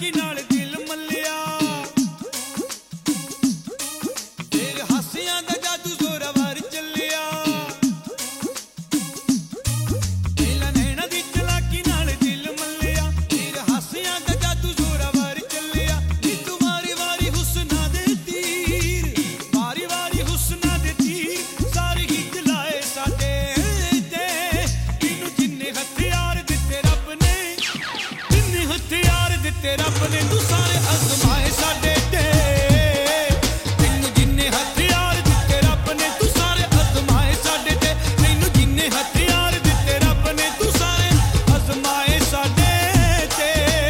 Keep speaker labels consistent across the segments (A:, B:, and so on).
A: ਚਲਾਕੀ ਨਾਲ ਦਿਲ ਮੱਲਿਆ ਤੇਰੇ ਹਾਸਿਆਂ ਦਾ ਜਾਦੂ ਜ਼ੋਰਾਵਰ ਚੱਲਿਆ ਤੇਲਾ ਨੈਣਾ ਦੀ ਚਲਾਕੀ ਨਾਲ ਦਿਲ ਮੱਲਿਆ ਤੇਰੇ ਹਾਸਿਆਂ ਦਾ ਜਾਦੂ ਜ਼ੋਰਾਵਰ ਚੱਲਿਆ ਨੀ ਤੂੰ ਵਾਰੀ ਵਾਰੀ ਹੁਸਨਾ ਦੇ ਤੀਰ ਵਾਰੀ ਵਾਰੀ ਹੁਸਨਾ ਦੇ ਤੀਰ ਸਾਰੇ ਹੀ ਚਲਾਏ ਸਾਡੇ ਤੇ ਇਹਨੂੰ ਜਿੰਨੇ ਹਥਿਆਰ ਦਿੱਤੇ ਰੱਬ ਨੇ ਜਿੰਨੇ ਹਥਿਆਰ ਦਿੱਤੇ ਰੱਬ ਨੇ ਤੂੰ ਸਾਰੇ ਅਜ਼ਮਾਏ ਸਾਡੇ ਤੇ ਤੈਨੂੰ ਜਿੰਨੇ ਹਥਿਆਰ ਦਿੱਤੇ ਰੱਬ ਨੇ ਤੂੰ ਸਾਰੇ ਅਜ਼ਮਾਏ ਸਾਡੇ ਤੇ ਤੈਨੂੰ ਜਿੰਨੇ ਹਥਿਆਰ ਦਿੱਤੇ ਰੱਬ ਨੇ ਤੂੰ ਸਾਰੇ ਅਜ਼ਮਾਏ ਸਾਡੇ ਤੇ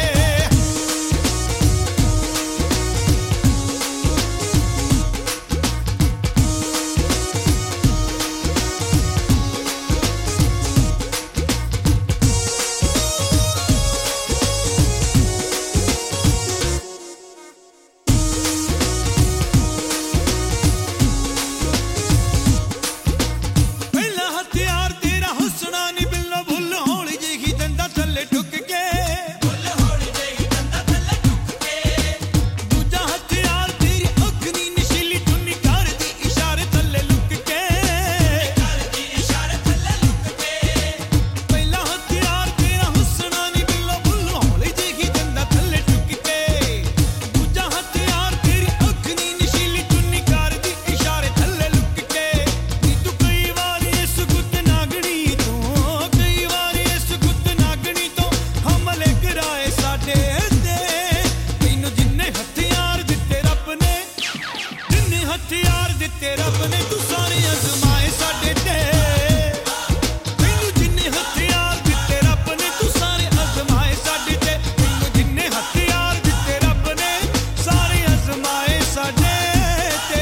A: ਪਹਿਲਾ ਹਥਿਆਰ ਤੇਰਾ ਹੁਸਨਾ ਨੀ ਬਿੱਲੋ ਭੁੱਲ ਹੌਲੀ ਜਿਹੀ ਦੰਦਾਂ ਥੱਲੇ ਟੁੱਕ ਕੇ ਭੁੱਲ ਹੌਲੀ ਜਿਹੀ ਦੰਦਾਂ ਥੱਲੇ ਟੁੱਕ ਕੇ ਦੂਜਾ ਹਥਿਆਰ ਤੇਰੀ ਅੱਖ ਨੀ ਨਸ਼ੀਲੀ ਚੁੰਨੀ ਕਰਦੀ ਇਸ਼ਾਰੇ ਥੱਲੇ ਲੁੱਕ ਕੇ ਕਰਦੀ ਇਸ਼ਾਰੇ ਥੱਲੇ ਲੁੱਕ ਕੇ ਪਹਿਲਾ ਹਥਿਆਰ ਤੇਰਾ ਹੁਸਨਾ ਨੀ ਬਿੱਲੋ ਭੁੱਲ ਹੌਲੀ ਜਿਹੀ ਦੰਦਾਂ ਥੱਲੇ ਟੁੱਕ ਕੇ ਦੂਜਾ ਹਥਿਆਰ ਤੇਰੀ ਅੱਖ ਨੀ ਨਸ਼ੀਲੀ ਚੁੰਨੀ ਕਰਦੀ ਇਸ਼ਾਰੇ ਥੱਲੇ ਲੁੱਕ ਕੇ ਨੀ ਤੂੰ ਕਈ ਵਾਰੀ ਇਸ ਗੁੱਤ ਨਾਗਣੀ ਤੋਂ ਕਈ ਵਾਰੀ ਇਸ ਗੁੱਤ ਨਾਗਣੀ ਤੋਂ ਹਮਲੇ ਕਰਾਏ ਸਾਡੇ ਤੇ ਤੈਨੂੰ ਜਿੰਨੇ ਹਥਿਆਰ ਦਿੱਤੇ ਰੱਬ ਨੇ ਜਿੰਨੇ ਹਥਿਆਰ ਦਿੱਤੇ ਰੱਬ ਨੇ ਤੂੰ ਸਾਰੇ ਅਜ਼ਮਾਏ ਸਾਡੇ ਤੇ ਤੈਨੂੰ ਜਿੰਨੇ ਹਥਿਆਰ ਦਿੱਤੇ ਰੱਬ ਨੇ ਤੂੰ ਸਾਰੇ ਅਜ਼ਮਾਏ ਸਾਡੇ ਤੇ ਤੈਨੂੰ ਜਿੰਨੇ ਹਥਿਆਰ ਦਿੱਤੇ ਰੱਬ ਨੇ ਸਾਰੇ ਅਜ਼ਮਾਏ ਸਾਡੇ ਤੇ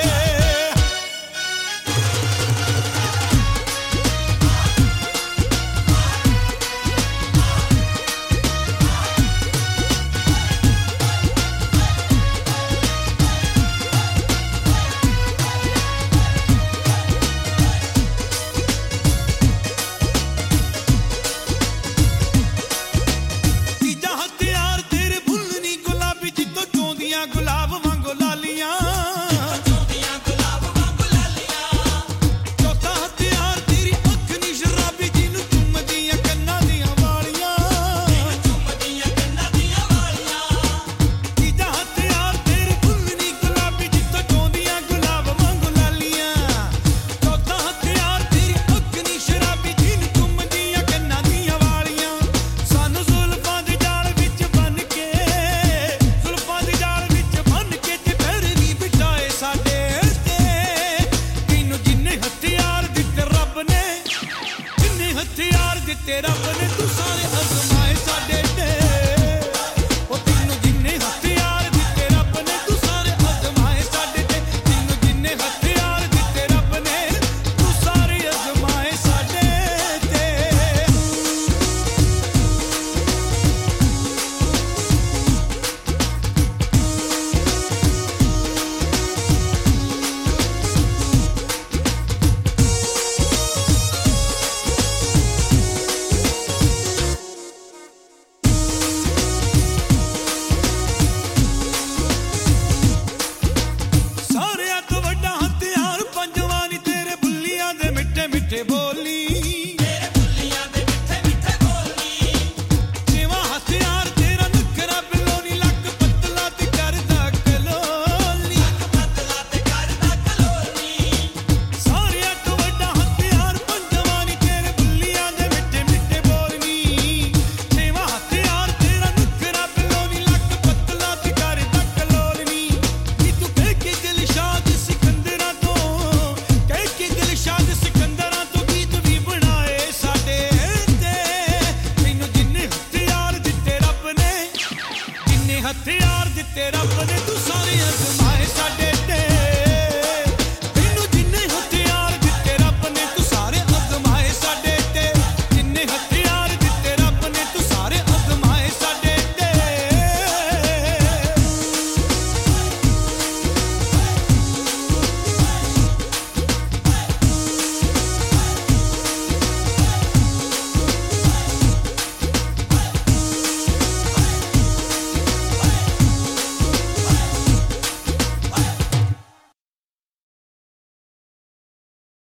A: ਤੀਜਾ ਹਥਿਆਰ ਤੇਰੇ ਫੁੱਲ ਨੀ ਗੁਲਾਬੀ ਜਿੱਦੋਂ ਚੋਂਦੀਆਂ ਗੁਲਾਬ ਵਾਂਗੂ ਲਾਲੀਆਂ ਚੋਂਦੀਆਂ ਗੁਲਾਬ ਵਾਂਗੂ ਲਾਲੀਆਂ ਚੌਥਾ ਹਥਿਆਰ ਤੇਰੀ ਅੱਖ ਨੀ ਸ਼ਰਾਬੀ ਜਿਹਨੂੰ ਚੁੰਮਦੀਆਂ ਕੰਨਾਂ ਦੀਆਂ ਵਾਲੀਆਂ ਚੁੰਮਦੀਆਂ ਕੰਨਾਂ ਦੀਆਂ ਵਾਲੀਆਂ ਤੀਜਾ ਹਥਿਆਰ ਤੇਰੇ ਫੁੱਲ ਨੀ ਗੁਲਾਬੀ ਜਿੱਦੋਂ ਚੋਂਦੀਆਂ ਗੁਲਾਬ ਵਾਂਗੂ ਲਾਲੀਆਂ ਚੌਥਾ ਹਥਿਆਰ ਤੇਰੀ ਅੱਖ ਨੀ ਸ਼ਰਾਬੀ ਜਿਹਨੂੰ ਚੁੰਮਦੀਆਂ ਕੰਨਾਂ ਦੀਆਂ ਵਾਲੀਆਂ ਸਾਨੂੰ ਜ਼ੁਲਫਾਂ ਦੇ ਜਾਲ ਵਿੱਚ ਬੰਨ ਕੇ ਜ਼ੁਲਫਾਂ ਦੇ ਜਾਲ ਵਿੱਚ ਬੰਨ ਕੇ ਤੇ ਫਿਰ ਵੀ ਬਿਠਾਏ ਸਾਡੇ ਤੇ ਤੈਨੂੰ ਜਿੰਨੇ ਹਥਿਆਰ ਦਿੱਤੇ ਰੱਬ ਨੇ ਜਿੰਨੇ ਹਥਿਆਰ ਦਿੱਤੇ ਰੱਬ ਨੇ ਤੂੰ ਸਾਰੇ ਅਜ਼ਮਾ